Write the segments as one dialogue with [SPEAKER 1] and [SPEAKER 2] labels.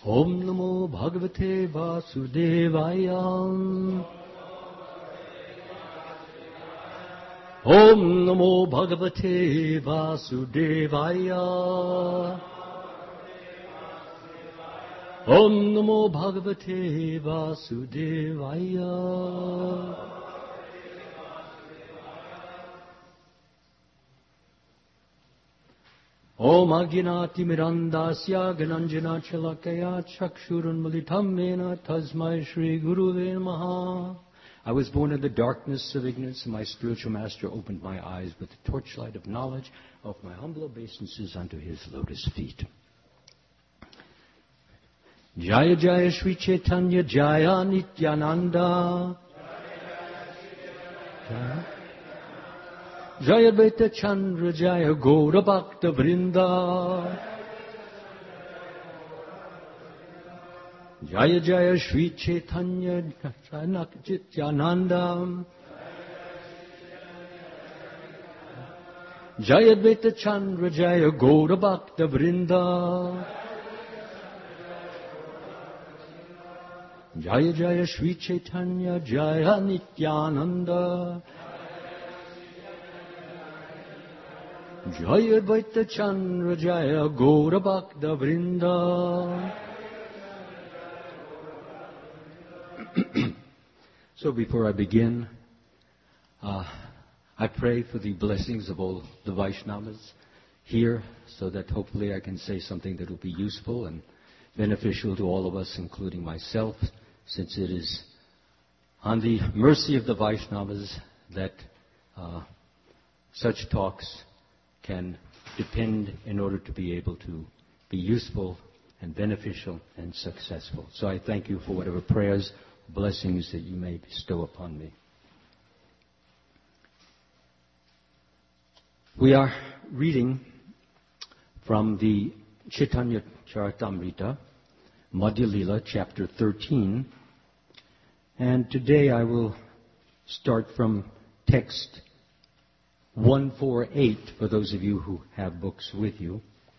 [SPEAKER 1] Om Namo Bhagavate Vasudevaya. Om Namo Bhagavate Vasudevaya. Om Namo Bhagavate Vasudevaya. Om Agnati Mirandasya Gananjana Chalakaya Chakshurun Malitam Mena Tasmai Shri Guruve Namaha. I was born in the darkness of ignorance, and my spiritual master opened my eyes with the torchlight of knowledge. Of my humble obeisances unto his lotus feet. Jaya Jaya Shri Chaitanya Jaya Nityananda. Jaya Advaita Chandra Jaya Gaura Bhakta Vrinda. Jaya Jaya Shri Chaitanya Jaya Nityananda. Jaya Advaita Chandra Jaya Gaura Bhakta Vrinda. Jaya Jaya Shri Chaitanya Jaya Nityananda. Jaya Advaita Chandra Jaya Gaura Bhakta Vrinda. So before I begin, I pray for the blessings of all the Vaishnavas here, so that hopefully I can say something that will be useful and beneficial to all of us, including myself, since it is on the mercy of the Vaishnavas that such talks can depend in order to be able to be useful and beneficial and successful. So I thank you for whatever prayers, blessings that you may bestow upon me. We are reading from the Chaitanya Charitamrita, Madhya Lila, chapter 13. And today I will start from text 148 for those of you who have books with you.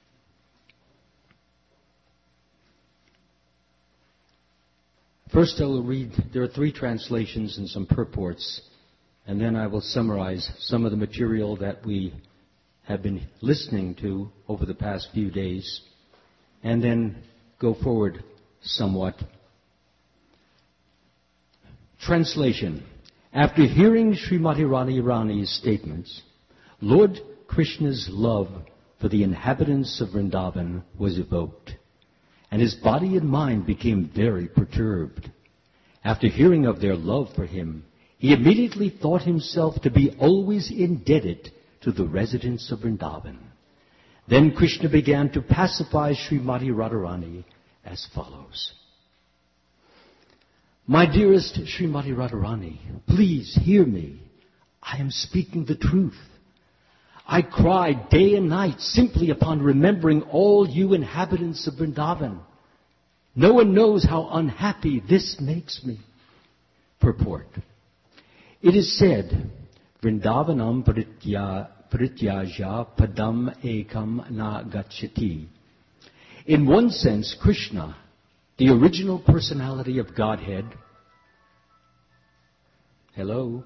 [SPEAKER 1] First I will read, there are 3 translations and some purports, and then I will summarize some of the material that we have been listening to over the past few days, and then go forward somewhat. Translation. After hearing Srimati Radharani's statements, Lord Krishna's love for the inhabitants of Vrindavan was evoked, and his body and mind became very perturbed. After hearing of their love for him, he immediately thought himself to be always indebted to the residents of Vrindavan. Then Krishna began to pacify Srimati Radharani as follows. My dearest Srimati Radharani, please hear me. I am speaking the truth. I cry day and night simply upon remembering all you inhabitants of Vrindavan. No one knows how unhappy this makes me. Purport. It is said, Vrindavanam prityaja padam ekam na gacchati. In one sense, Krishna, the original personality of Godhead. Hello?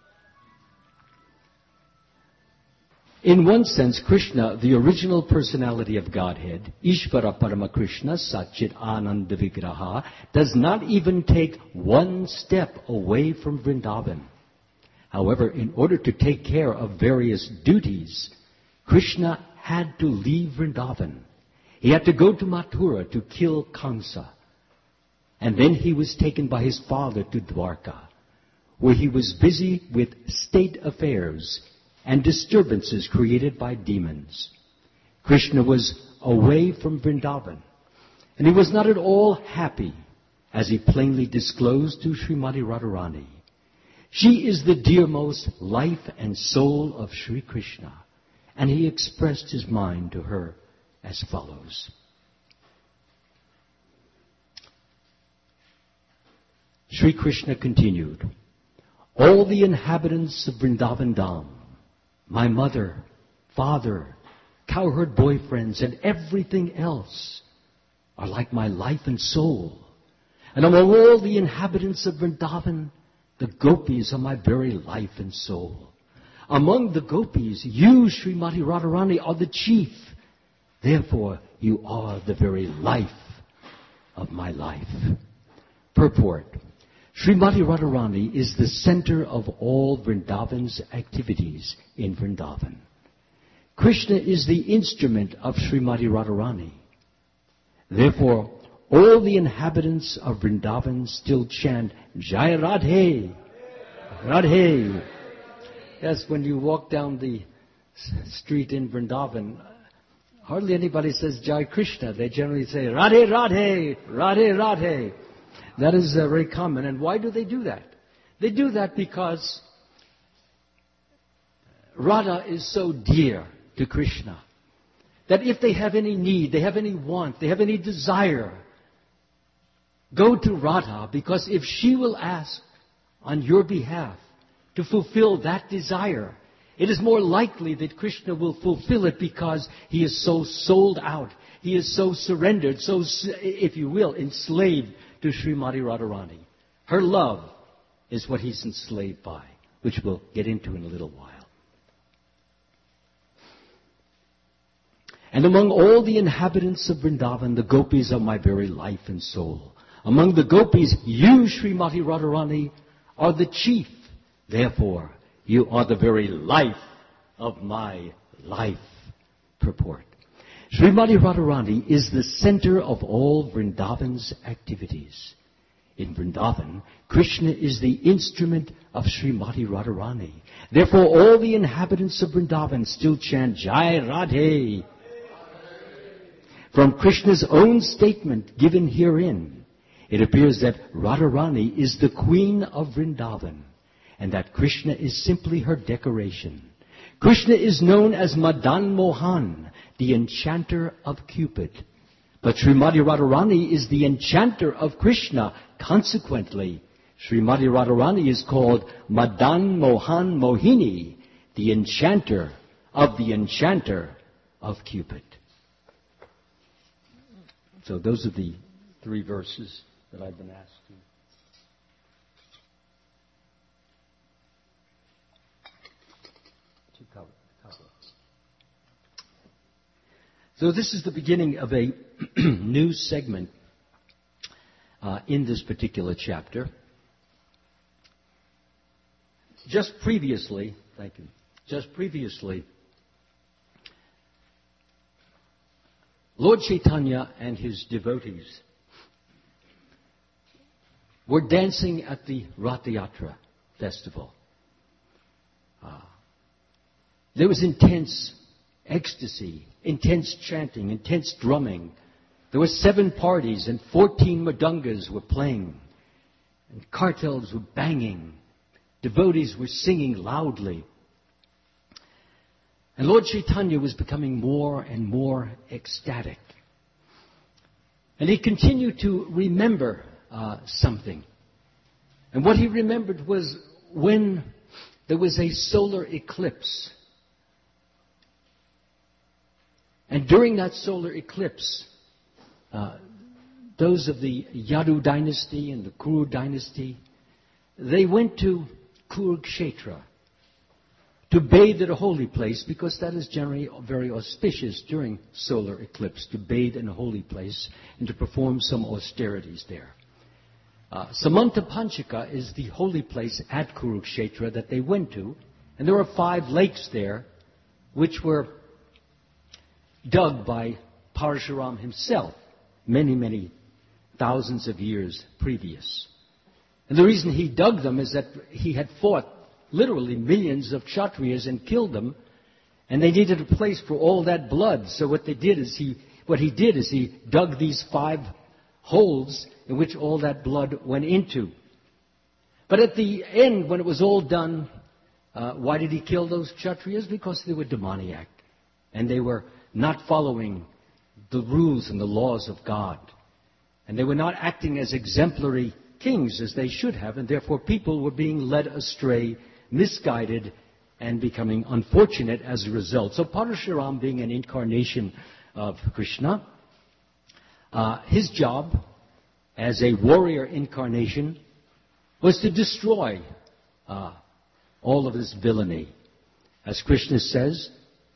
[SPEAKER 1] In one sense, Krishna, the original personality of Godhead, Ishvara Parama Krishna, Satchit Ananda Vigraha, does not even take one step away from Vrindavan. However, in order to take care of various duties, Krishna had to leave Vrindavan. He had to go to Mathura to kill Kamsa. And then he was taken by his father to Dwarka, where he was busy with state affairs and disturbances created by demons. Krishna was away from Vrindavan, and he was not at all happy, as he plainly disclosed to Srimati Radharani. She is the dearmost life and soul of Sri Krishna, and he expressed his mind to her as follows. Sri Krishna continued, all the inhabitants of Vrindavan Dham, my mother, father, cowherd boyfriends, and everything else, are like my life and soul. And among all the inhabitants of Vrindavan, the gopis are my very life and soul. Among the gopis, you, Srimati Radharani, are the chief. Therefore, you are the very life of my life. Purport. Srimati Radharani is the center of all Vrindavan's activities in Vrindavan. Krishna is the instrument of Srimati Radharani. Therefore, all the inhabitants of Vrindavan still chant, Jai Radhe, Radhe. Yes, when you walk down the street in Vrindavan, hardly anybody says Jai Krishna. They generally say, Radhe, Radhe, Radhe, Radhe. That is very common. And why do they do that? They do that because Radha is so dear to Krishna that if they have any need, they have any want, they have any desire, go to Radha, because if she will ask on your behalf to fulfill that desire, it is more likely that Krishna will fulfill it because he is so sold out. He is so surrendered, so, if you will, enslaved to Srimati Radharani. Her love is what he's enslaved by, which we'll get into in a little while. And among all the inhabitants of Vrindavan, the gopis are my very life and soul. Among the gopis, you, Srimati Radharani, are the chief. Therefore, you are the very life of my life. Purport. Srimati Radharani is the center of all Vrindavan's activities. In Vrindavan, Krishna is the instrument of Srimati Radharani. Therefore, all the inhabitants of Vrindavan still chant Jai Radhe. From Krishna's own statement given herein, it appears that Radharani is the queen of Vrindavan, and that Krishna is simply her decoration. Krishna is known as Madan Mohan, the enchanter of Cupid. But Srimati Radharani is the enchanter of Krishna. Consequently, Srimati Radharani is called Madan Mohan Mohini, the enchanter of Cupid. So those are the 3 verses that I've been asked to cover. So this is the beginning of a new segment in this particular chapter. Just previously, Lord Chaitanya and his devotees were dancing at the Rath Yatra festival. There was intense ecstasy, intense chanting, intense drumming. There were 7 parties and 14 mridungas were playing. And kartals were banging. Devotees were singing loudly. And Lord Chaitanya was becoming more and more ecstatic. And he continued to remember something. And what he remembered was when there was a solar eclipse. And during that solar eclipse, those of the Yadu dynasty and the Kuru dynasty, they went to Kurukshetra to bathe at a holy place, because that is generally very auspicious during solar eclipse, to bathe in a holy place and to perform some austerities there. Samanta Panchaka is the holy place at Kurukshetra that they went to, and there are 5 lakes there which were dug by Parashuram himself many, many thousands of years previous. And the reason he dug them is that he had fought literally millions of Kshatriyas and killed them, and they needed a place for all that blood. So what he did is he dug these 5 holes in which all that blood went into. But at the end, when it was all done, why did he kill those Kshatriyas? Because they were demoniac, and they were not following the rules and the laws of God. And they were not acting as exemplary kings as they should have, and therefore people were being led astray, misguided, and becoming unfortunate as a result. So Parashuram, being an incarnation of Krishna, his job as a warrior incarnation was to destroy all of this villainy. As Krishna says,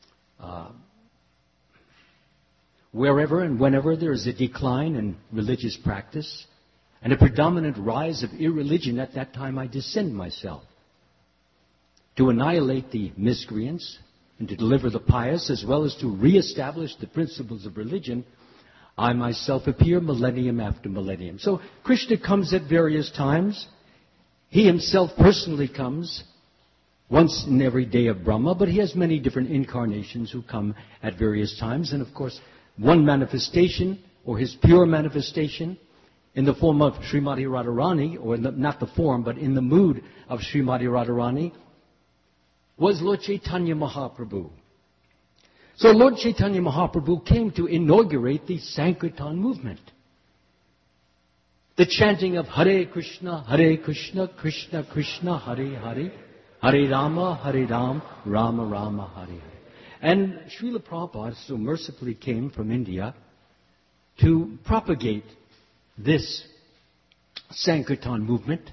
[SPEAKER 1] wherever and whenever there is a decline in religious practice and a predominant rise of irreligion, at that time I descend myself to annihilate the miscreants and to deliver the pious, as well as to reestablish the principles of religion. I myself appear millennium after millennium. So Krishna comes at various times. He himself personally comes once in every day of Brahma, but he has many different incarnations who come at various times. And of course, one manifestation, or his pure manifestation, in the form of Srimati Radharani, or not the form, but in the mood of Srimati Radharani, was Lord Chaitanya Mahaprabhu. So Lord Chaitanya Mahaprabhu came to inaugurate the Sankirtan movement. The chanting of Hare Krishna, Krishna Krishna, Hare Hare, Hare Ram, Rama Rama, Hare Hare. And Srila Prabhupada so mercifully came from India to propagate this Sankirtan movement,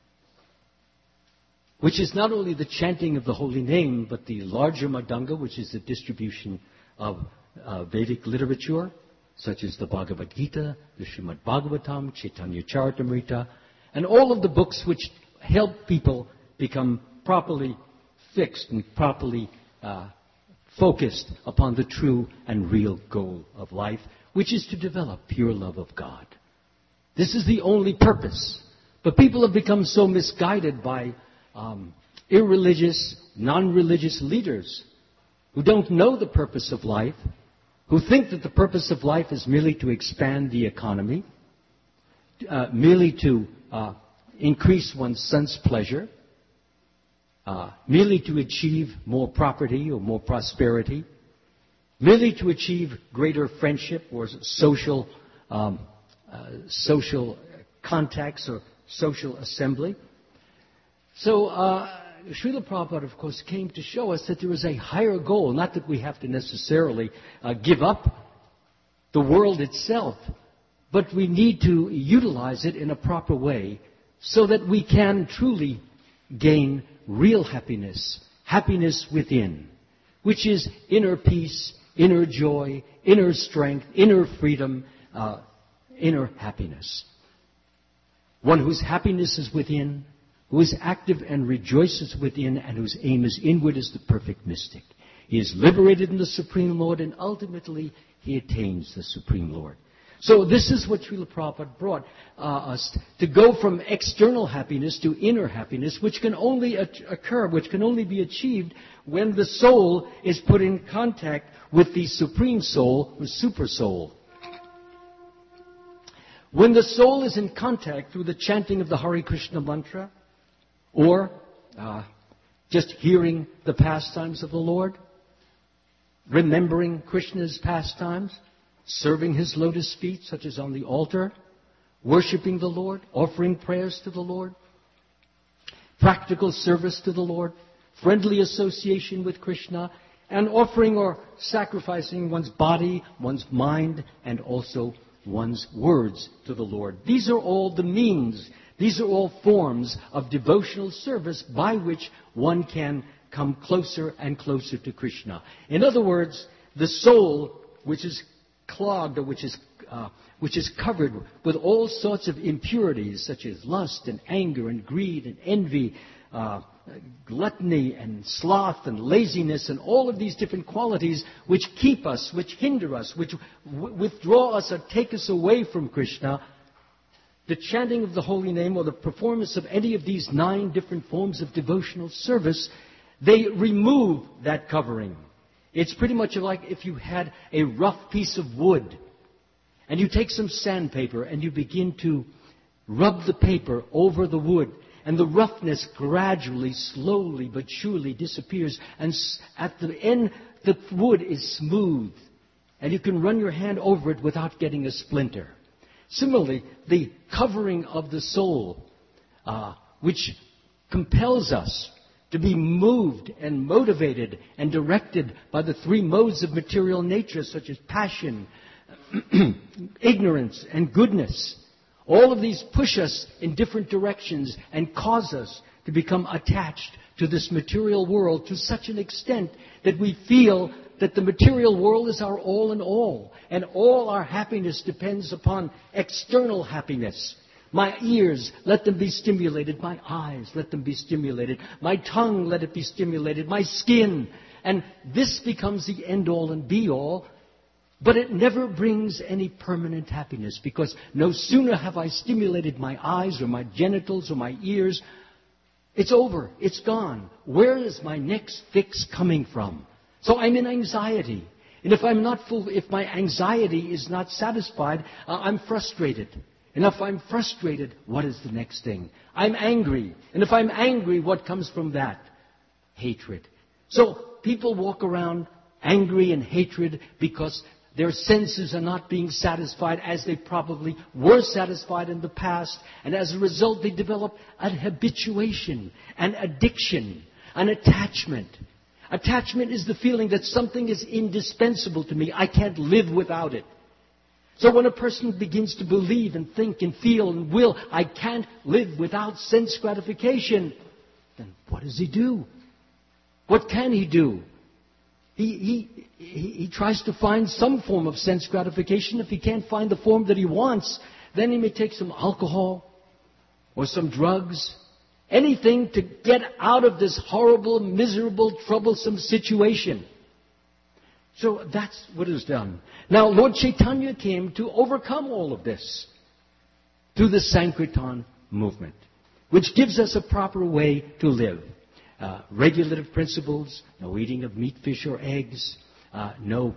[SPEAKER 1] which is not only the chanting of the holy name, but the larger Madanga, which is the distribution of Vedic literature, such as the Bhagavad Gita, the Srimad Bhagavatam, Chaitanya Charitamrita, and all of the books which help people become properly fixed and properly focused upon the true and real goal of life, which is to develop pure love of God. This is the only purpose. But people have become so misguided by irreligious, non-religious leaders who don't know the purpose of life, who think that the purpose of life is merely to expand the economy, merely to increase one's sense pleasure, merely to achieve more property or more prosperity, merely to achieve greater friendship or social contacts or social assembly. So Srila Prabhupada, of course, came to show us that there is a higher goal, not that we have to necessarily give up the world itself, but we need to utilize it in a proper way so that we can truly gain real happiness, happiness within, which is inner peace, inner joy, inner strength, inner freedom, inner happiness. One whose happiness is within, who is active and rejoices within, and whose aim is inward, is the perfect mystic. He is liberated in the Supreme Lord, and ultimately he attains the Supreme Lord. So this is what Srila Prabhupada brought us, to go from external happiness to inner happiness, which can only occur, which can only be achieved when the soul is put in contact with the Supreme Soul, or Super Soul. When the soul is in contact through the chanting of the Hare Krishna mantra, or just hearing the pastimes of the Lord, remembering Krishna's pastimes, serving his lotus feet, such as on the altar, worshiping the Lord, offering prayers to the Lord, practical service to the Lord, friendly association with Krishna, and offering or sacrificing one's body, one's mind, and also one's words to the Lord. These are all the means, these are all forms of devotional service by which one can come closer and closer to Krishna. In other words, the soul, which is clogged, or which is covered with all sorts of impurities, such as lust and anger and greed and envy, gluttony and sloth and laziness, and all of these different qualities which keep us, which hinder us, which withdraw us or take us away from Krishna. The chanting of the holy name, or the performance of any of these 9 different forms of devotional service, they remove that covering. It's pretty much like if you had a rough piece of wood and you take some sandpaper and you begin to rub the paper over the wood, and the roughness gradually, slowly but surely disappears, and at the end the wood is smooth and you can run your hand over it without getting a splinter. Similarly, the covering of the soul, which compels us to be moved and motivated and directed by the 3 modes of material nature, such as passion, ignorance and goodness. All of these push us in different directions and cause us to become attached to this material world to such an extent that we feel that the material world is our all in all, and all our happiness depends upon external happiness. My ears, let them be stimulated. My eyes, let them be stimulated. My tongue, let it be stimulated. My skin. And this becomes the end-all and be-all. But it never brings any permanent happiness, because no sooner have I stimulated my eyes or my genitals or my ears, it's over. It's gone. Where is my next fix coming from? So I'm in anxiety. And if my anxiety is not satisfied, I'm frustrated. And if I'm frustrated, what is the next thing? I'm angry. And if I'm angry, what comes from that? Hatred. So people walk around angry and hatred because their senses are not being satisfied as they probably were satisfied in the past. And as a result, they develop an habituation, an addiction, an attachment. Attachment is the feeling that something is indispensable to me. I can't live without it. So when a person begins to believe and think and feel and will, I can't live without sense gratification, then what does he do? What can he do? He tries to find some form of sense gratification. If he can't find the form that he wants, then he may take some alcohol or some drugs, anything to get out of this horrible, miserable, troublesome situation. So that's what is done. Now, Lord Chaitanya came to overcome all of this through the Sankirtan movement, which gives us a proper way to live. Regulative principles, no eating of meat, fish, or eggs, no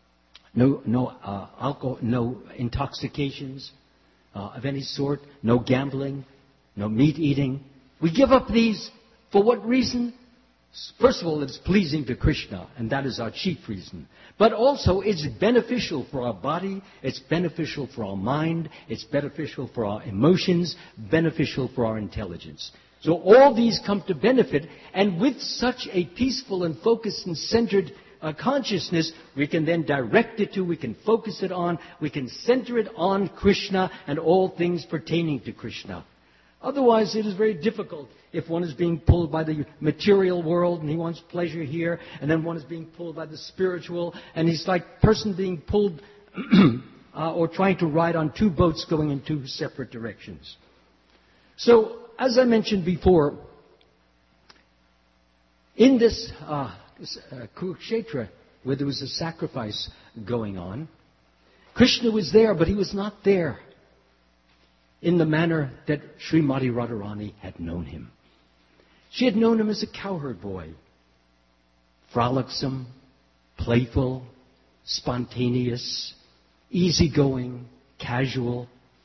[SPEAKER 1] alcohol, no intoxications of any sort, no gambling, no meat eating. We give up these for what reason? First of all, it's pleasing to Krishna, and that is our chief reason. But also, it's beneficial for our body, it's beneficial for our mind, it's beneficial for our emotions, beneficial for our intelligence. So all these come to benefit, and with such a peaceful and focused and centered consciousness, we can then direct it to, we can focus it on, we can center it on Krishna and all things pertaining to Krishna. Otherwise, it is very difficult if one is being pulled by the material world and he wants pleasure here, and then one is being pulled by the spiritual, and he's like a person being pulled or trying to ride on two boats going in two separate directions. So, as I mentioned before, in this Kurukshetra, where there was a sacrifice going on, Krishna was there, but he was not there in the manner that Srimati Radharani had known him. She had known him as a cowherd boy, frolicsome, playful, spontaneous, easygoing, casual,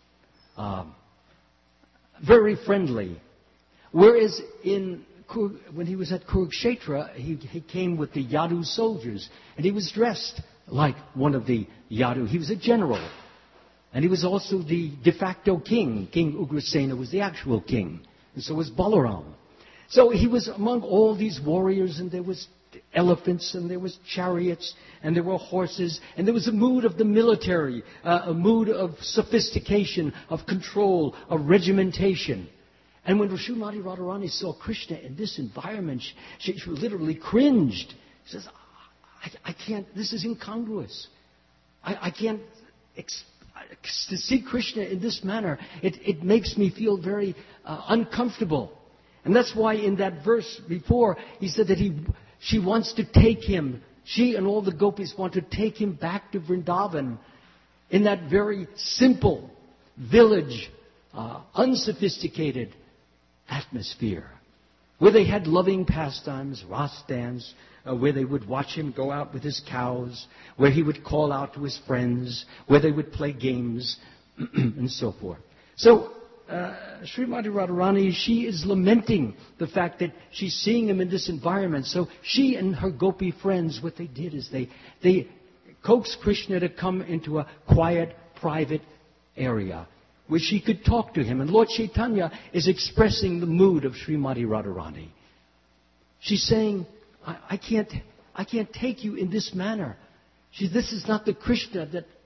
[SPEAKER 1] very friendly. Whereas when he was at Kurukshetra, he came with the Yadu soldiers, and he was dressed like one of the Yadu. He was a general. And he was also the de facto king. King Ugrasena was the actual king. And so was Balaram. So he was among all these warriors, and there was elephants, and there was chariots, and there were horses, and there was a mood of the military, a mood of sophistication, of control, of regimentation. And when Srimati Radharani saw Krishna in this environment, she literally cringed. She says, I can't, this is incongruous. I can't to see Krishna in this manner, it makes me feel very uncomfortable. And that's why in that verse before, he said that she wants to take him, she and all the gopis want to take him back to Vrindavan in that very simple village, unsophisticated atmosphere, where they had loving pastimes, ras dance, where they would watch him go out with his cows, where he would call out to his friends, where they would play games, and so forth. So, Srimati Radharani, she is lamenting the fact that she's seeing him in this environment. So she and her gopi friends, what they did is they coaxed Krishna to come into a quiet, private area where she could talk to him. And Lord Chaitanya is expressing the mood of Srimati Radharani. She's saying, I can't take you in this manner. This is not the Krishna that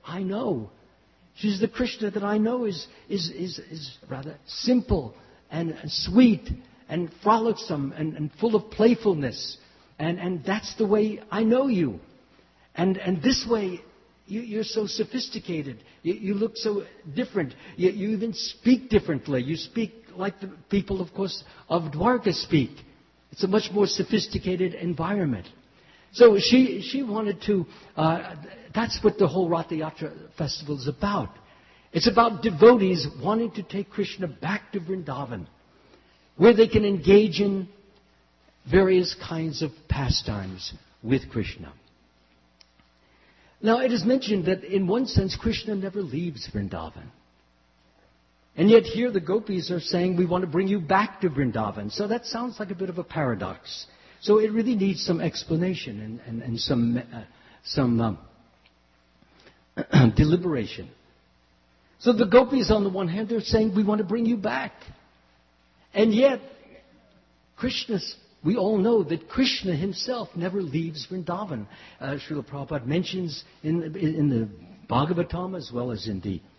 [SPEAKER 1] I know. She's the Krishna that I know is rather simple and sweet and frolicsome and full of playfulness. And that's the way I know you. And this way, you're so sophisticated. You look so different. You even speak differently. You speak like the people, of course, of Dwarka speak. It's a much more sophisticated environment. So she wanted to, that's what the whole Ratha Yatra festival is about. It's about devotees wanting to take Krishna back to Vrindavan, where they can engage in various kinds of pastimes with Krishna. Now, it is mentioned that in one sense, Krishna never leaves Vrindavan. And yet here the gopis are saying, we want to bring you back to Vrindavan. So that sounds like a bit of a paradox. So it really needs some explanation and some deliberation. So the gopis, on the one hand, they're saying, we want to bring you back. And yet, we all know that Krishna himself never leaves Vrindavan. Srila Prabhupada mentions in the Bhagavatam as well as in the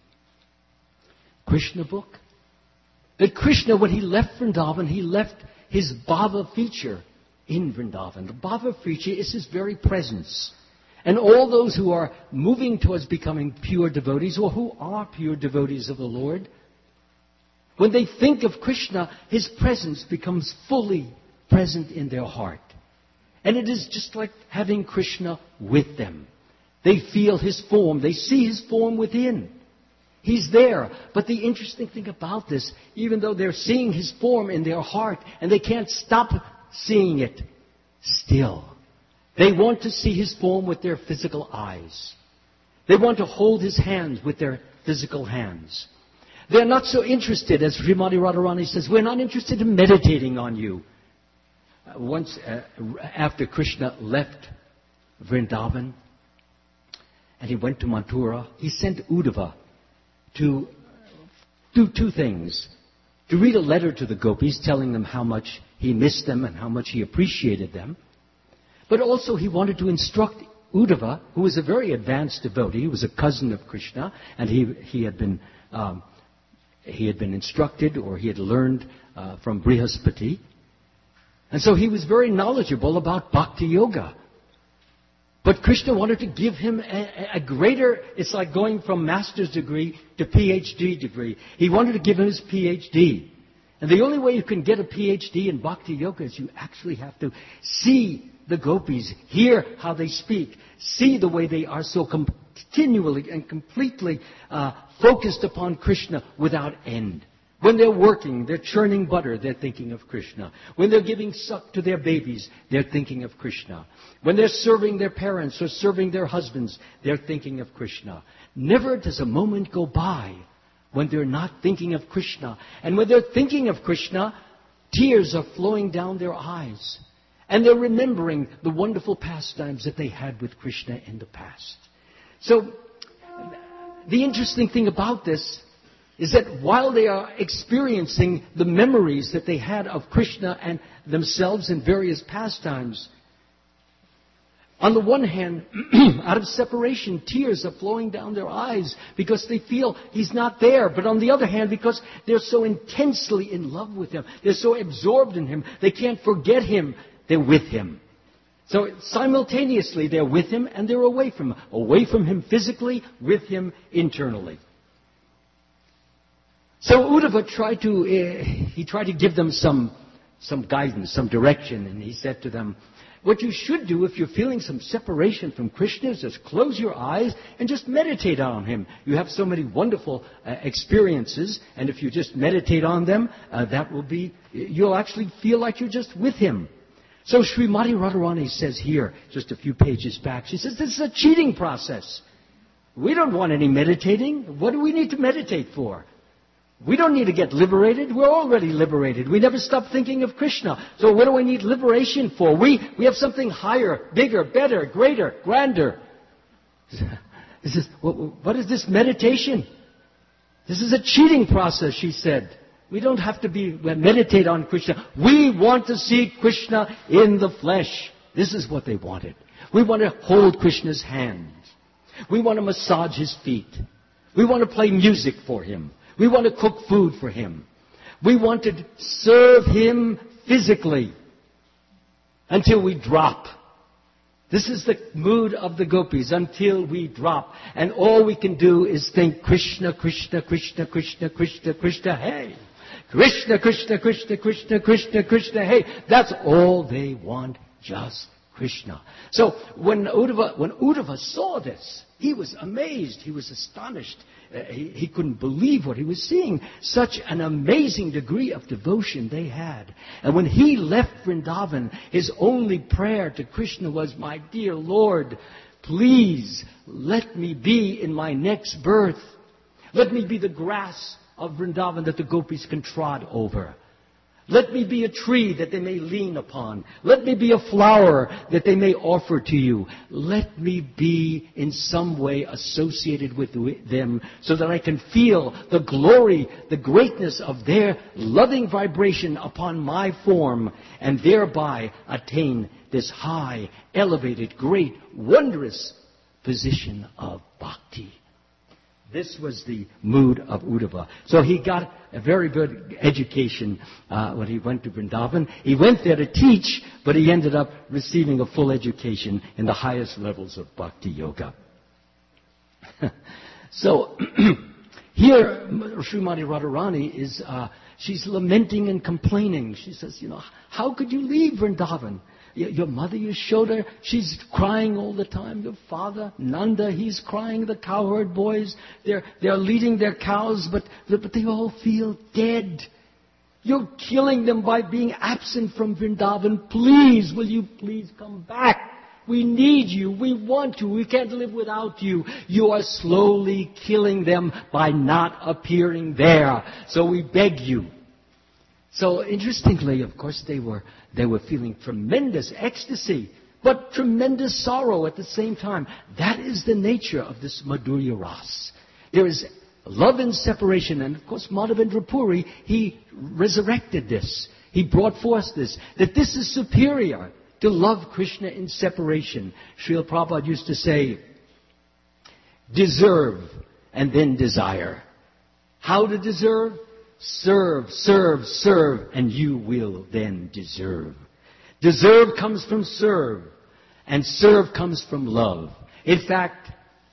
[SPEAKER 1] Krishna book that Krishna, when he left Vrindavan, he left his bhava feature in Vrindavan. The bhava feature is his very presence. And all those who are moving towards becoming pure devotees, or who are pure devotees of the Lord, when they think of Krishna, his presence becomes fully present in their heart. And it is just like having Krishna with them. They feel his form. They see his form within. He's there. But the interesting thing about this, even though they're seeing his form in their heart and they can't stop seeing it, still, they want to see his form with their physical eyes. They want to hold his hands with their physical hands. They're not so interested, as Srimati Radharani says, we're not interested in meditating on you. Once, after Krishna left Vrindavan and he went to Mathura, he sent Uddhava to do two things. To read a letter to the gopis telling them how much he missed them and how much he appreciated them. But also he wanted to instruct Uddhava, who was a very advanced devotee, he was a cousin of Krishna, and he had been instructed, or he had learned from Brihaspati. And so he was very knowledgeable about Bhakti Yoga. But Krishna wanted to give him a greater, it's like going from master's degree to PhD degree. He wanted to give him his PhD. And the only way you can get a PhD in Bhakti Yoga is you actually have to see the gopis, hear how they speak, see the way they are so continually and completely focused upon Krishna without end. When they're working, they're churning butter, they're thinking of Krishna. When they're giving suck to their babies, they're thinking of Krishna. When they're serving their parents or serving their husbands, they're thinking of Krishna. Never does a moment go by when they're not thinking of Krishna. And when they're thinking of Krishna, tears are flowing down their eyes. And they're remembering the wonderful pastimes that they had with Krishna in the past. So, the interesting thing about this is that while they are experiencing the memories that they had of Krishna and themselves in various pastimes, on the one hand, out of separation, tears are flowing down their eyes because they feel he's not there. But on the other hand, because they're so intensely in love with him, they're so absorbed in him, they can't forget him, they're with him. So simultaneously, they're with him and they're away from him. Away from him physically, with him internally. So Uddhava tried to give them some guidance, some direction, and he said to them, what you should do if you're feeling some separation from Krishna is just close your eyes and just meditate on him. You have so many wonderful experiences, and if you just meditate on them, you'll actually feel like you're just with him. So Srimati Radharani says here, just a few pages back, she says, this is a cheating process. We don't want any meditating. What do we need to meditate for? We don't need to get liberated. We're already liberated. We never stop thinking of Krishna. So what do we need liberation for? We have something higher, bigger, better, greater, grander. What is this meditation? This is a cheating process, she said. We don't have to meditate on Krishna. We want to see Krishna in the flesh. This is what they wanted. We want to hold Krishna's hand. We want to massage his feet. We want to play music for him. We want to cook food for him. We want to serve him physically until we drop. This is the mood of the gopis, until we drop. And all we can do is think, Krishna, Krishna, Krishna, Krishna, Krishna, Krishna, hey. Krishna, Krishna, Krishna, Krishna, Krishna, Krishna, hey. That's all they want, just Krishna. So when Uddhava saw this, he was amazed. He was astonished. He couldn't believe what he was seeing. Such an amazing degree of devotion they had. And when he left Vrindavan, his only prayer to Krishna was, my dear Lord, please let me be in my next birth. Let me be the grass of Vrindavan that the gopis can trod over. Let me be a tree that they may lean upon. Let me be a flower that they may offer to you. Let me be in some way associated with them so that I can feel the glory, the greatness of their loving vibration upon my form and thereby attain this high, elevated, great, wondrous position of bhakti. This was the mood of Uddhava. So he got a very good education when he went to Vrindavan. He went there to teach, but he ended up receiving a full education in the highest levels of bhakti yoga. So here, Srimati Radharani is, she's lamenting and complaining. She says, how could you leave Vrindavan? Your mother, Yashoda, she's crying all the time. Your father, Nanda, he's crying. The cowherd boys, they're leading their cows, but they all feel dead. You're killing them by being absent from Vrindavan. Please, will you please come back? We need you. We want you. We can't live without you. You are slowly killing them by not appearing there. So we beg you. So interestingly, of course, they were feeling tremendous ecstasy, but tremendous sorrow at the same time. That is the nature of this Madhurya Ras. There is love and separation, and of course, Madhavendra Puri, he resurrected this. He brought forth this, that this is superior to love Krishna in separation. Srila Prabhupada used to say, deserve and then desire. How to deserve? Serve, serve, serve, and you will then deserve. Deserve comes from serve, and serve comes from love. In fact,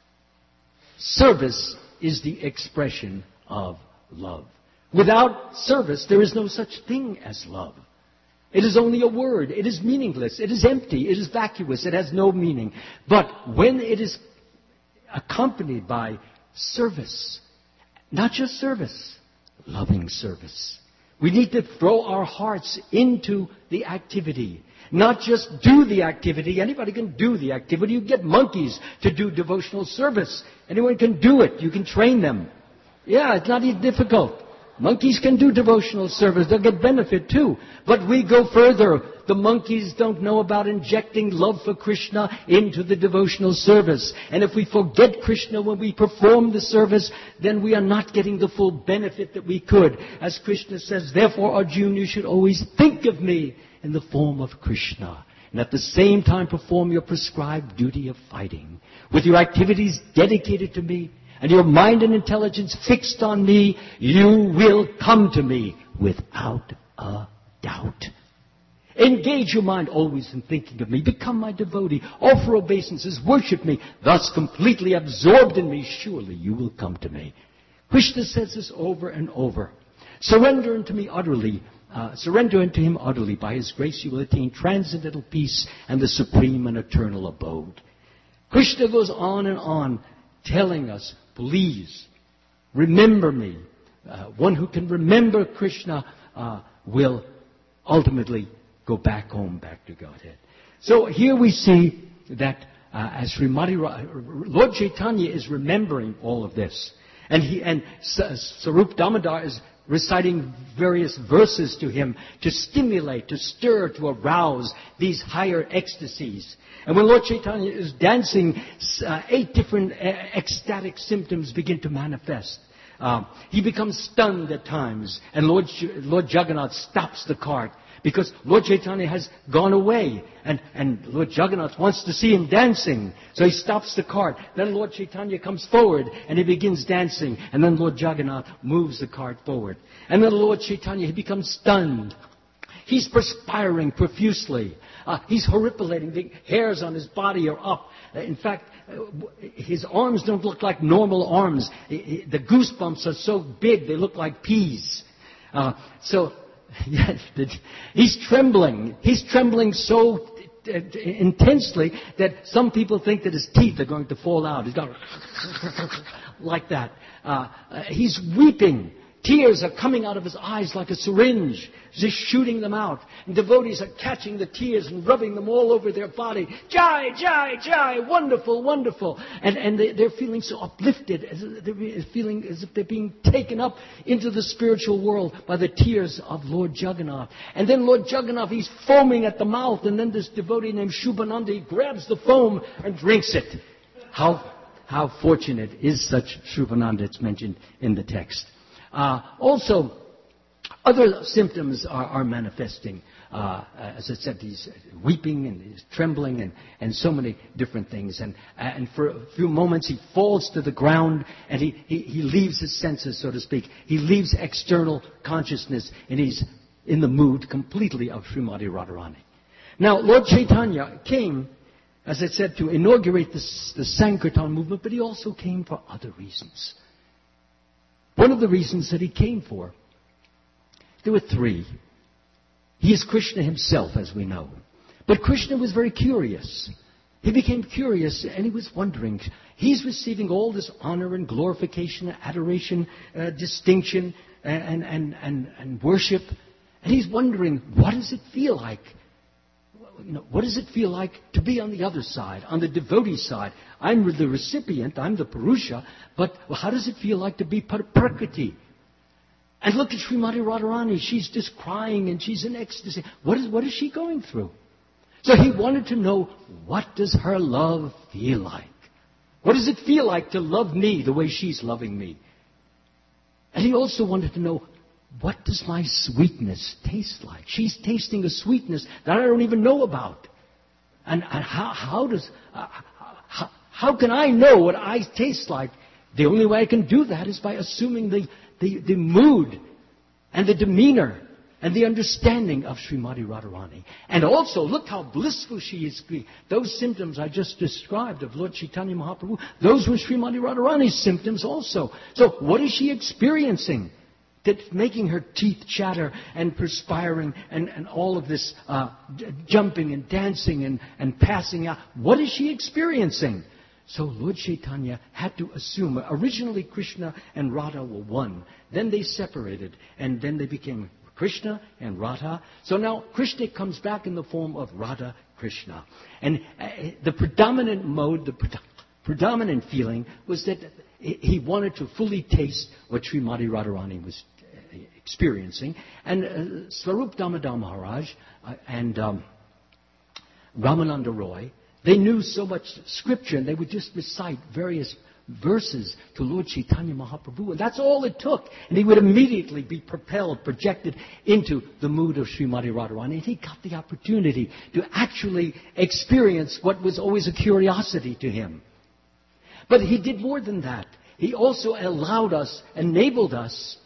[SPEAKER 1] service is the expression of love. Without service, there is no such thing as love. It is only a word. It is meaningless. It is empty. It is vacuous. It has no meaning. But when it is accompanied by service, not just service, loving service. We need to throw our hearts into the activity. Not just do the activity. Anybody can do the activity. You get monkeys to do devotional service. Anyone can do it. You can train them. Yeah, it's not even difficult. Monkeys can do devotional service. They'll get benefit too. But we go further. The monkeys don't know about injecting love for Krishna into the devotional service. And if we forget Krishna when we perform the service, then we are not getting the full benefit that we could. As Krishna says, therefore, Arjuna, you should always think of me in the form of Krishna. And at the same time perform your prescribed duty of fighting. With your activities dedicated to me, and your mind and intelligence fixed on me, you will come to me without a doubt. Engage your mind always in thinking of me. Become my devotee. Offer obeisances. Worship me. Thus completely absorbed in me, surely you will come to me. Krishna says this over and over. Surrender unto me utterly. Surrender unto him utterly. By his grace you will attain transcendental peace and the supreme and eternal abode. Krishna goes on and on telling us, please, remember me. One who can remember Krishna will ultimately go back home, back to Godhead. So here we see that as Lord Chaitanya is remembering all of this, and Sarup Damodar is reciting various verses to him to stimulate, to stir, to arouse these higher ecstasies. And when Lord Chaitanya is dancing, 8 different ecstatic symptoms begin to manifest. He becomes stunned at times, and Lord Jagannath stops the cart because Lord Chaitanya has gone away, and Lord Jagannath wants to see him dancing. So he stops the cart. Then Lord Chaitanya comes forward, and he begins dancing. And then Lord Jagannath moves the cart forward. And then Lord Chaitanya, he becomes stunned. He's perspiring profusely. He's horripilating. The hairs on his body are up. In fact, his arms don't look like normal arms. The goosebumps are so big, they look like peas. He's trembling. He's trembling so intensely that some people think that his teeth are going to fall out. He's got like that. He's weeping. Tears are coming out of his eyes like a syringe, just shooting them out. And devotees are catching the tears and rubbing them all over their body. Jai, Jai, Jai, wonderful, wonderful. And they're feeling so uplifted, they're feeling as if they're being taken up into the spiritual world by the tears of Lord Jagannath. And then Lord Jagannath, he's foaming at the mouth, and then this devotee named Shubhananda, he grabs the foam and drinks it. How fortunate is such Shubhananda, it's mentioned in the text. Also, other symptoms are manifesting. As I said, he's weeping and he's trembling and so many different things. And for a few moments he falls to the ground and he leaves his senses, so to speak. He leaves external consciousness and he's in the mood completely of Srimati Radharani. Now, Lord Chaitanya came, as I said, to inaugurate the Sankirtan movement, but he also came for other reasons. One of the reasons that he came for, there were three. He is Krishna himself, as we know. But Krishna was very curious. He became curious and he was wondering. He's receiving all this honor and glorification, adoration, distinction, and worship. And he's wondering, what does it feel like? What does it feel like to be on the other side, on the devotee side? I'm the recipient, I'm the Purusha, but how does it feel like to be Prakriti? And look at Srimati Radharani, she's just crying and she's in ecstasy. What is she going through? So he wanted to know, what does her love feel like? What does it feel like to love me the way she's loving me? And he also wanted to know, what does my sweetness taste like? She's tasting a sweetness that I don't even know about. And how can I know what I taste like? The only way I can do that is by assuming the mood and the demeanor and the understanding of Srimati Radharani. And also, look how blissful she is. Those symptoms I just described of Lord Chaitanya Mahaprabhu, those were Srimati Radharani's symptoms also. So what is she experiencing? That's making her teeth chatter and perspiring and all of this jumping and dancing and passing out. What is she experiencing? So Lord Chaitanya had to assume. Originally Krishna and Radha were one. Then they separated and then they became Krishna and Radha. So now Krishna comes back in the form of Radha Krishna. And the predominant mode, the predominant feeling was that he wanted to fully taste what Srimati Radharani was experiencing. And Swarup Damodar Maharaj and Ramananda Roy, they knew so much scripture and they would just recite various verses to Lord Chaitanya Mahaprabhu. And that's all it took. And he would immediately be propelled, projected into the mood of Srimati Radharani. And he got the opportunity to actually experience what was always a curiosity to him. But he did more than that. He also allowed us, enabled us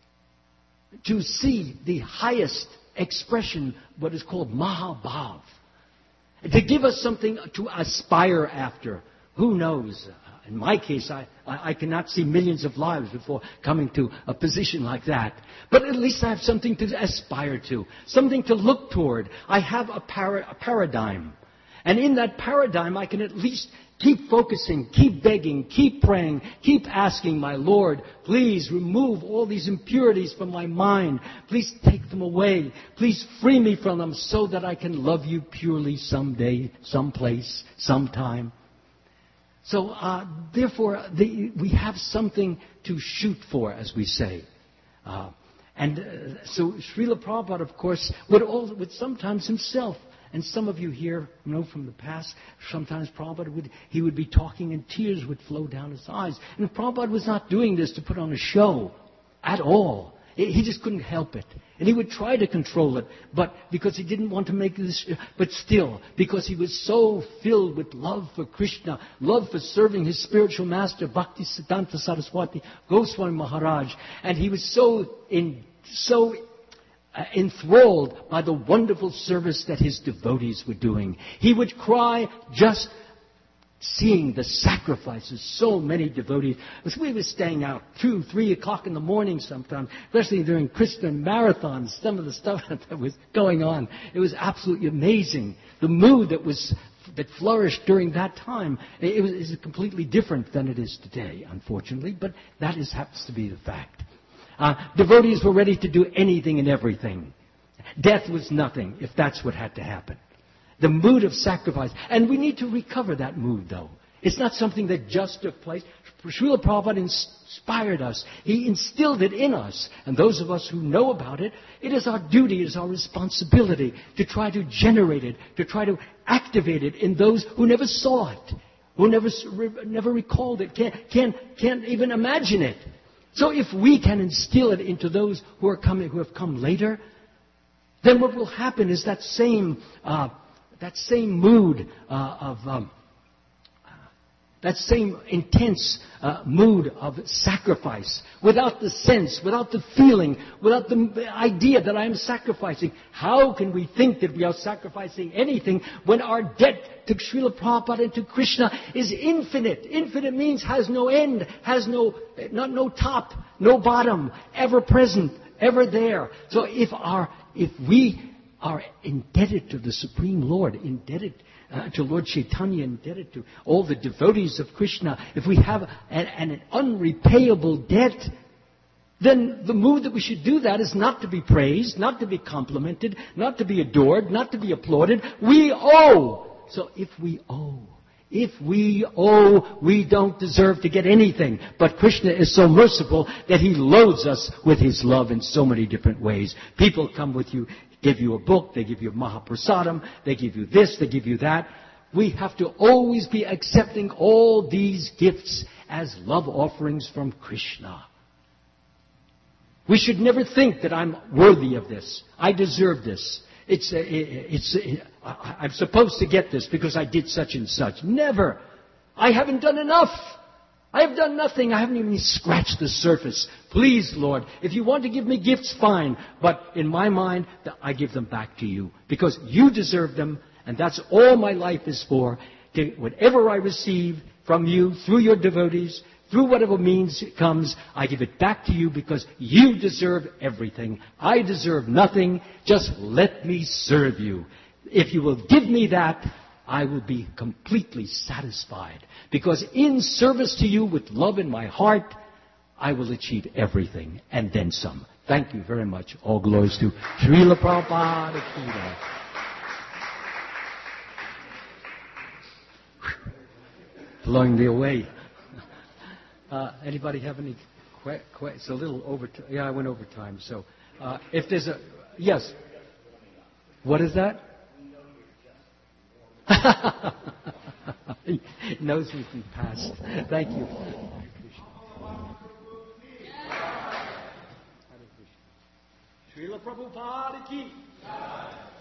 [SPEAKER 1] to see the highest expression, what is called Mahabhav. To give us something to aspire after. Who knows? In my case, I cannot see millions of lives before coming to a position like that. But at least I have something to aspire to. Something to look toward. I have a paradigm. And in that paradigm, I can at least keep focusing, keep begging, keep praying, keep asking my Lord, please remove all these impurities from my mind. Please take them away. Please free me from them so that I can love you purely someday, someplace, sometime. So, therefore, we have something to shoot for, as we say. So Srila Prabhupada, of course, would sometimes himself And some of you here know from the past, sometimes Prabhupada would be talking and tears would flow down his eyes. And Prabhupada was not doing this to put on a show at all. He just couldn't help it. And he would try to control it, but because he didn't want to make this, but still, because he was so filled with love for Krishna, love for serving his spiritual master, Bhaktisiddhanta Saraswati Goswami Maharaj, and he was so enthralled by the wonderful service that his devotees were doing. He would cry just seeing the sacrifices so many devotees. As we were staying out 2, 3 o'clock in the morning sometimes, especially during Krishna marathons, some of the stuff that was going on. It was absolutely amazing. The mood that flourished during that time, is completely different than it is today, unfortunately, but that happens to be the fact. Devotees were ready to do anything and everything. Death was nothing if that's what had to happen. The mood of sacrifice. And we need to recover that mood, though. It's not something that just took place. Srila Prabhupada inspired us. He instilled it in us. And those of us who know about it, it is our duty, it is our responsibility to try to generate it, to try to activate it in those who never saw it, who never recalled it, can't even imagine it. So if we can instill it into those who have come later, then what will happen is that same mood that same intense mood of sacrifice, without the sense, without the feeling, without the idea that I am sacrificing. How can we think that we are sacrificing anything when our debt to Srila Prabhupada and to Krishna is infinite? Infinite means has no end, has no top, no bottom, ever present, ever there. So if we are indebted to the Supreme Lord, indebted to Lord Chaitanya, indebted to all the devotees of Krishna, if we have an unrepayable debt, then the mood that we should do that is not to be praised, not to be complimented, not to be adored, not to be applauded. We owe. So if we owe, we don't deserve to get anything. But Krishna is so merciful that He loads us with His love in so many different ways. People come with you, give you a book, they give you Mahaprasadam, they give you this, they give you that. We have to always be accepting all these gifts as love offerings from Krishna. We should never think that I'm worthy of this. I deserve this. I'm supposed to get this because I did such and such. Never. I haven't done enough. I have done nothing. I haven't even scratched the surface. Please, Lord, if you want to give me gifts, fine. But in my mind, I give them back to you because you deserve them, and that's all my life is for. Whatever I receive from you, through your devotees, through whatever means it comes, I give it back to you because you deserve everything. I deserve nothing. Just let me serve you. If you will give me that, I will be completely satisfied. Because in service to you with love in my heart, I will achieve everything and then some. Thank you very much. All glories to Srila Prabhupada Ki. Blowing me away. Anybody have any questions? It's a little over. Yeah, I went over time. So, if there's a yes, what is that? He knows me from past. Thank you. Srila Prabhupada Ki.